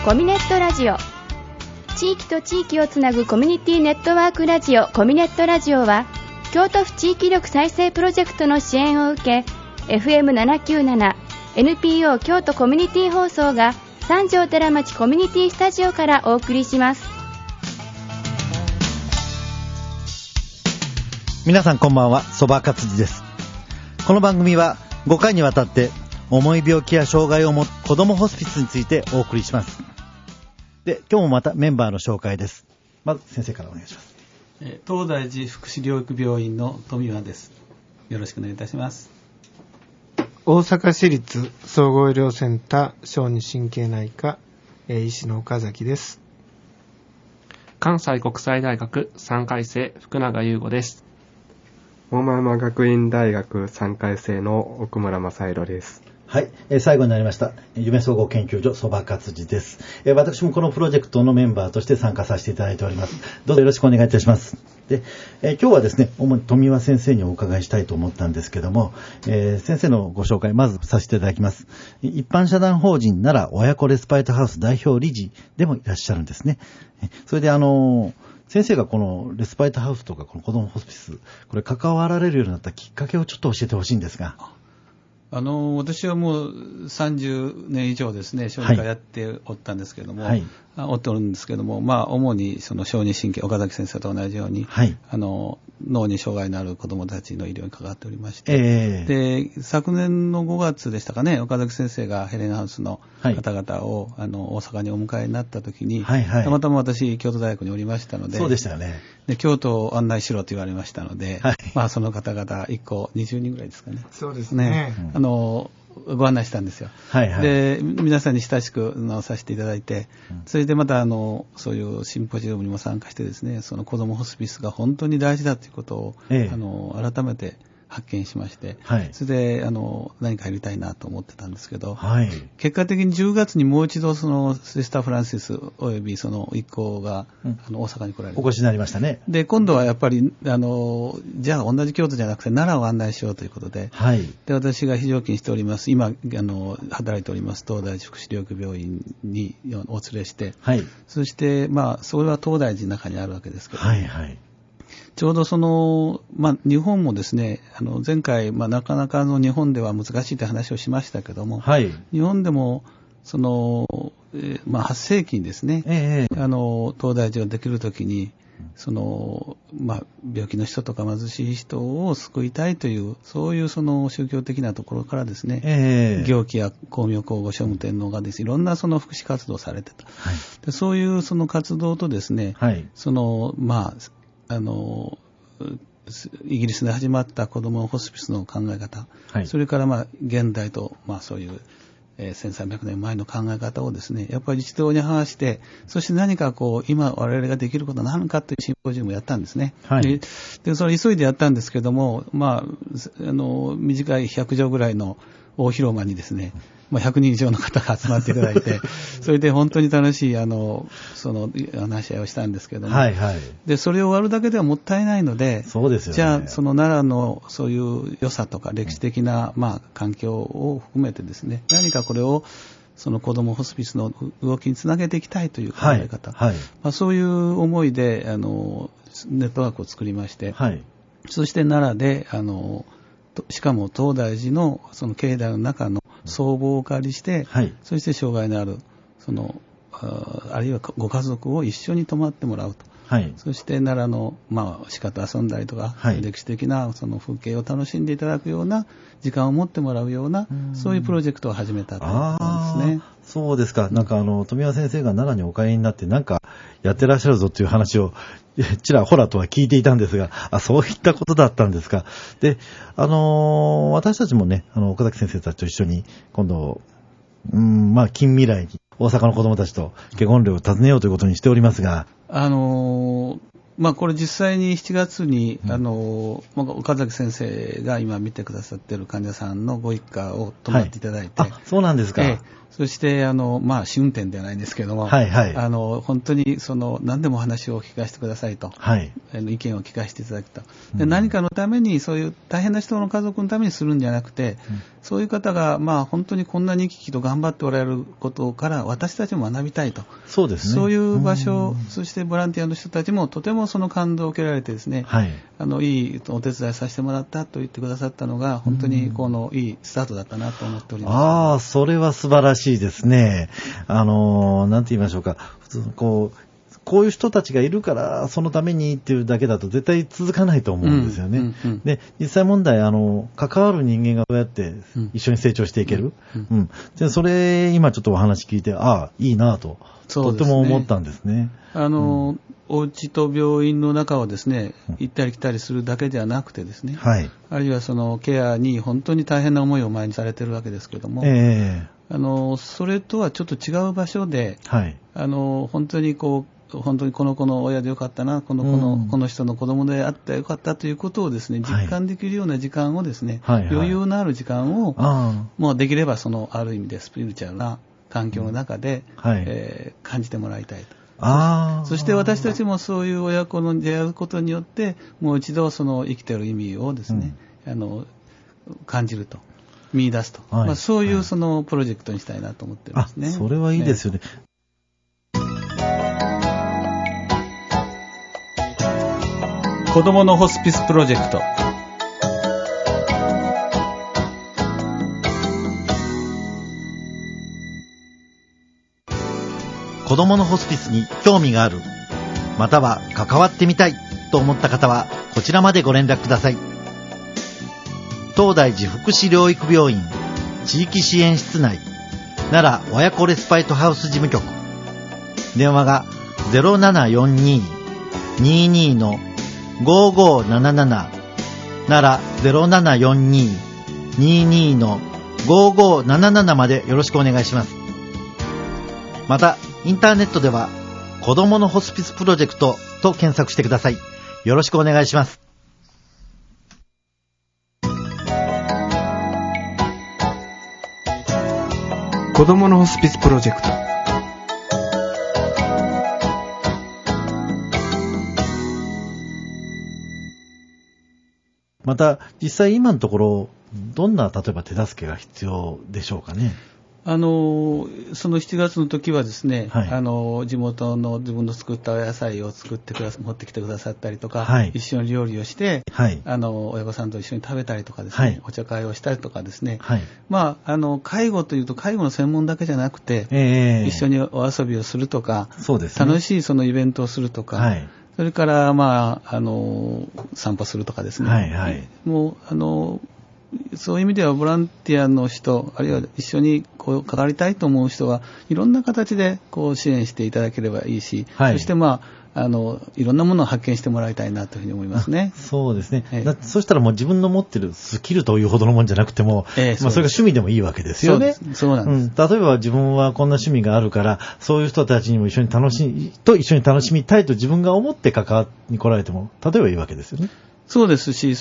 コミネットラジオ、地域と地域をつなぐコミュニティネットワークラジオコミネットラジオは、京都府地域力再生プロジェクトの支援を受け、 FM797 NPO 京都コミュニティ放送が三条寺町コミュニティスタジオからお送りします。 皆さんこんばんは、蕎麦勝治です。この番組は5回にわたって重い病気や障害を持つ子どもホスピスについてお送りします。で、今日もまたメンバーの紹介です。まず先生からお願いします。 東大寺福祉療育病院の富和です。よろしくお願いいたします。 大阪市立総合医療センター小児神経内科医師の岡崎です。 関西国際大学3回生福永優吾です。 桃山学院大学3回生の奥村正弘です。 はい、最後になりました夢総合研究所蕎麦勝治です。私もこのプロジェクトのメンバーとして参加させていただいております。どうぞよろしくお願いいたします。で、今日はですね、主に富和先生にお伺いしたいと思ったんですけども、先生のご紹介まずさせていただきます。一般社団法人奈良親子レスパイトハウス代表理事でもいらっしゃるんですね。それで先生がこのレスパイトハウスとかこの子どもホスピス、これ関わられるようになったきっかけをちょっと教えてほしいんですが。 私はもう30年以上ですね、小児科やっておったんですけれども、おっておるんですけれども、主にその小児神経、岡崎先生と同じように、脳に障害のある子どもたちの医療に関わっておりまして、で、昨年の5月でしたかね、岡崎先生がヘレンハウスの方々を、大阪にお迎えになった時に、たまたま私、京都大学におりましたので、 そうでしたよね。 で、京都を案内しろと言われましたので、その方々1個20人ぐらいですかね。 そうですね。 ご案内したんですよ。で、皆さんに親しくさせていただいて、それでまたそういうシンポジウムにも参加してですね、その子どもホスピスが本当に大事だということを、改めて発見しまして、それで何かやりたいなと思ってたんですけど、結果的に10月にもう一度そのシスター・フランシスおよびその一行が、大阪に来られてお越しになりましたね。 で、今度はやっぱりじゃあ同じ京都じゃなくて奈良を案内しようということで、で、私が非常勤しております、今働いております東大寺福祉療育病院にお連れして、そしてそれは東大寺の中にあるわけですけど、ちょうど日本もですね、前回、なかなか日本では難しいという話をしましたけども、日本でも、8世紀にですね、東大寺をできるときに、病気の人とか貧しい人を救いたいという、そういう宗教的なところからですね、行基や光明皇后聖武天皇がですね、いろんな福祉活動をされてた。で、そういう活動とですね、イギリスで始まった子どもホスピスの考え方、それから現代とそういう、1300年前の考え方をですね、やっぱり一堂に会して、そして何か今我々ができることは何かというシンポジウムをやったんですね。で、それ急いでやったんですけども、短い100畳ぐらいの大広間にですね、100人以上の方が集まっていただいて、それで本当に楽しい話し合いをしたんですけども、で、それを終わるだけではもったいないので、じゃあ奈良のそういう良さとか歴史的な環境を含めてですね、何かこれを子どもホスピスの動きにつなげていきたいという考え方、そういう思いでネットワークを作りまして、そして奈良でしかも東大寺の境内の中の僧帽をお借りして、そして障害のあるあるいはご家族を一緒に泊まってもらうと、そして奈良の鹿と遊んだりとか、歴史的な風景を楽しんでいただくような時間を持ってもらうような、そういうプロジェクトを始めたということですね。 そうですか。なんか富和先生が奈良にお帰りになってなんかやってらっしゃるぞという話をちらほらとは聞いていたんですが、そういったことだったんですか。で、私たちもね、岡崎先生たちと一緒に今度、近未来に大阪の子どもたちと結婚料を尋ねようということにしておりますが、 これ実際に7月に、岡崎先生が今見てくださっている患者さんのご一家を泊まっていただいて、 そうなんですか。 そして、試運転ではないんですけども、本当に何でも話を聞かせてくださいと、意見を聞かせていただきたい。で、何かのために、そういう大変な人の家族のためにするんじゃなくて、 そういう方が、本当にこんなに生き生きと頑張っておられることから私たちも学びたいと。 そうですね。 そういう場所、そしてボランティアの人たちもとてもその感動を受けられてですね、いいお手伝いさせてもらったと言ってくださったのが、本当にいいスタートだったなと思っております。 それは素晴らしいですね。なんて言いましょうか。普通こういう人たちがいるから、そのためにっていうだけだと絶対続かないと思うんですよね。で、実際問題、関わる人間がどうやって一緒に成長していける。でそれ、今ちょっとお話聞いて、いいなと、とても思ったんですね。 お家と病院の中をですね、行ったり来たりするだけではなくてですね、あるいはそのケアに本当に大変な思いを前にされているわけですけども、それとはちょっと違う場所で、本当に本当にこの子の親でよかったな、この人の子供であってよかったということをですね、実感できるような時間をですね、余裕のある時間を、もうできればある意味でスピリチュアルな環境の中で、感じてもらいたいと。そして私たちもそういう親子の出会うことによって、もう一度生きている意味をですね、感じると、見出すと。そういうプロジェクトにしたいなと思ってるんですね。 それはいいですよね。 子どものホスピスプロジェクト。 子どものホスピスに興味がある、または関わってみたいと思った方はこちらまでご連絡ください。東大寺福祉療育病院地域支援室内奈良親子レスパイトハウス事務局、電話が 0742-22-5577 奈良 0742-22-5577 までよろしくお願いします。またインターネットでは子どものホスピスプロジェクトと検索してください。よろしくお願いします。 子どものホスピスプロジェクト。 また実際今のところどんな例えば手助けが必要でしょうかね。 その7月の時はですね、地元の自分の作ったお野菜を持ってきてくださったりとか、一緒に料理をして、親御さんと一緒に食べたりとかですね、お茶会をしたりとかですね、介護というと介護の専門だけじゃなくて、一緒にお遊びをするとか、楽しいイベントをするとか、それから散歩するとかですね、もうそういう意味ではボランティアの人、あるいは一緒に関わりたいと思う人はいろんな形で支援していただければいいし、そしていろんなものを発見してもらいたいなというふうに思いますね。 そうですね。そしたらもう自分の持ってるスキルというほどのもんじゃなくても、それが趣味でもいいわけですよね。 そうなんです。 例えば自分はこんな趣味があるから、そういう人たちにも一緒に楽しみたいと自分が思って関わに来られても、例えばいいわけですよね。 そうですし、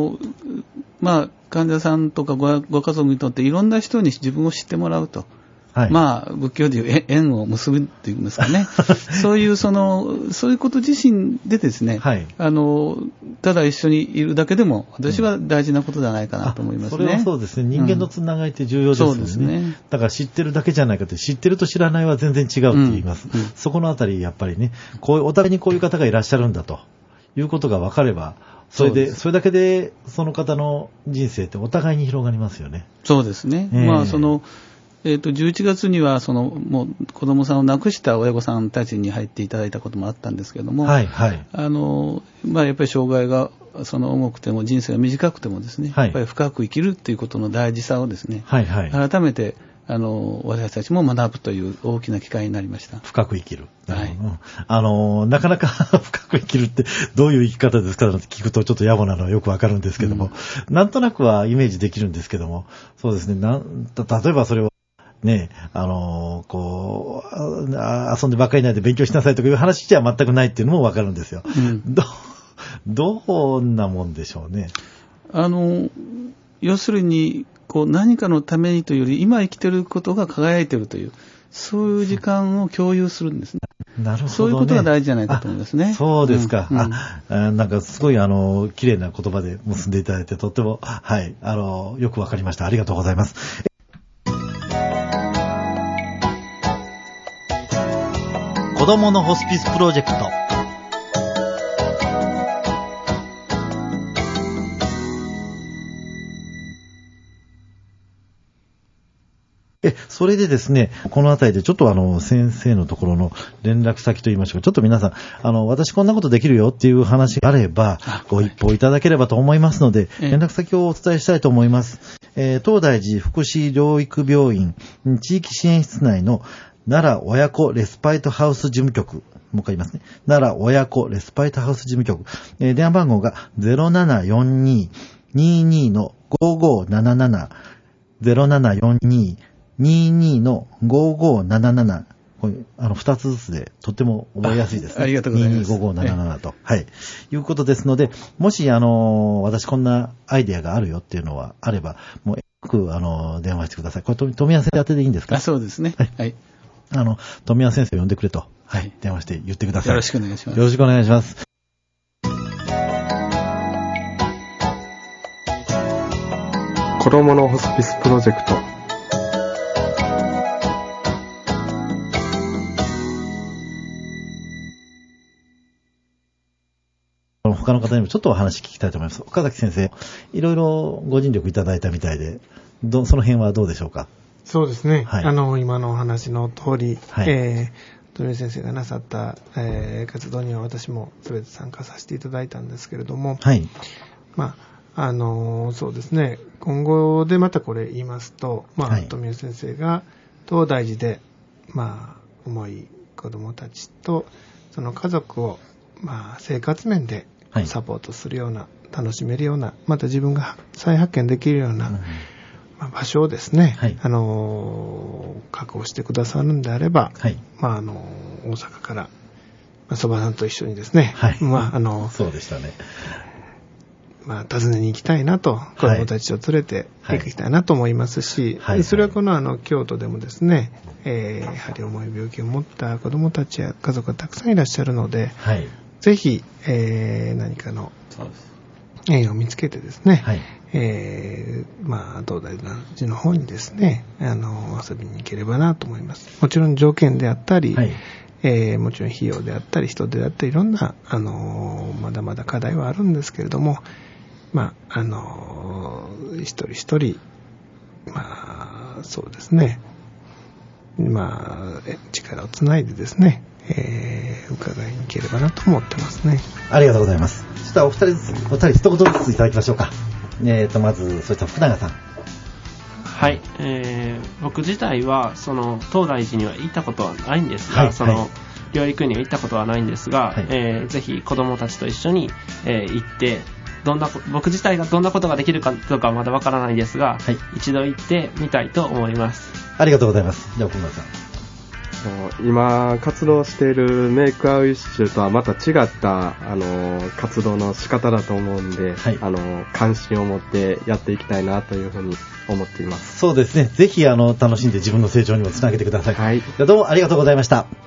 患者さんとかご家族にとっていろんな人に自分を知ってもらうと。仏教でいう縁を結ぶっていうんですかね。そういうこと自身でですね、ただ一緒にいるだけでも私は大事なことではないかなと思いますね。 それはそうですね。人間のつながりって重要ですよね。そうですね。だから知ってるだけじゃないかって、知ってると知らないは全然違うって言います。そこのあたりやっぱりね、お互いにこういう方がいらっしゃるんだということが分かれば、それだけでその方の人生ってお互いに広がりますよね。 そうですね。11月にはもう子供さんを亡くした親御さんたちに入っていただいたこともあったんですけども、やっぱり障害が重くても人生が短くてもですね、やっぱり深く生きるっていうことの大事さをですね、改めて私たちも学ぶという大きな機会になりました。 深く生きる。なかなか深く生きるってどういう生き方ですかって聞くとちょっと野暮なのはよくわかるんですけども、なんとなくはイメージできるんですけども、そうですね。例えばそれをね、遊んでばっかりないで勉強しなさいとかいう話じゃ全くないっていうのもわかるんですよ。どんなもんでしょうね。 要するに何かのためにというより今生きていることが輝いているというそういう時間を共有するんですね。 なるほどね。 そういうことが大事じゃないかと思いますね。 そうですか。なんかすごい綺麗な言葉で結んでいただいて、とっても、はい、よくわかりました。ありがとうございます。子どものホスピスプロジェクト。それでですね、このあたりでちょっと先生のところの連絡先といいましょうか、ちょっと皆さん、私こんなことできるよっていう話があれば、ご一報いただければと思いますので、連絡先をお伝えしたいと思います。東大寺福祉療育病院地域支援室内の奈良親子レスパイトハウス事務局、もう一回言いますね。奈良親子レスパイトハウス事務局。電話番号が 0742-22-5577 0742-22-5577。これ、二つずつで、とっても覚えやすいですね。 ありがとうございます。 22-5577と。はい。いうことですので、もし、私こんなアイデアがあるよっていうのはあれば、もう、よく、電話してください。これ、富谷先生宛てでいいんですか？ そうですね。はい。 富谷先生呼んでくれと。はい。電話して言ってください。 よろしくお願いします。 よろしくお願いします。 子どものホスピスプロジェクト。 他の方にもちょっとお話聞きたいと思います。岡崎先生、いろいろご尽力いただいたみたいで、その辺はどうでしょうか？ そうですね。 はい、 今のお話の通り、 はい、 富谷先生がなさった、活動には私も全て参加させていただいたんですけれども、 はい。 そうですね。今後でまたこれ言いますと、 はい、 富谷先生が東大寺で、重い子どもたちと、その家族を、生活面でサポートするような、楽しめるような、また自分が再発見できるような、場所をですね、はい、確保してくださるんであれば、はい、大阪から、蕎麦さんと一緒にですね、 はい、そうでしたね。 訪ねに行きたいなと、子供たちを連れて行きたいなと思いますし、はい、それはこの京都でもですね、やはり重い病気を持った子供たちや家族がたくさんいらっしゃるので、はい、ぜひ、何かの縁を見つけてですね、はい、東大寺の方にですね、遊びに行ければなと思います。もちろん条件であったり、はい、もちろん費用であったり人手であったりいろんな、まだまだ課題はあるんですけれども、一人一人、そうですね、力をつないでですね、伺いに行ければなと思ってますね。 ありがとうございます。ちょっとお二人一言ずついただきましょうか。まずそういった福永さん。 はい、僕自体はその東大寺には行ったことはないんですが、はい、その療育には行ったことはないんですが、はい、ぜひ子どもたちと一緒に、行って僕自体がどんなことができるかとかはまだわからないですが、はい、一度行ってみたいと思います。 ありがとうございます。じゃあ奥村さん。 今活動しているメイクアウィッシュとはまた違った活動の仕方だと思うんで、はい、関心を持ってやっていきたいなというふうに思っています。 そうですね。ぜひ楽しんで自分の成長にもつなげてください。はい、どうもありがとうございました。